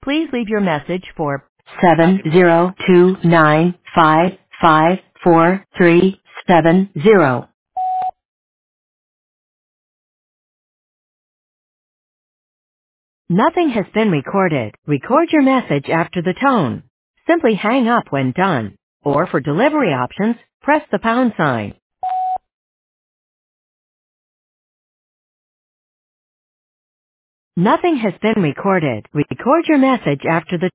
Please leave your message for 70295543370. Nothing has been recorded. Record your message after the tone. Simply hang up when done. Or for delivery options, press the pound sign. Nothing has been recorded. Record your message after the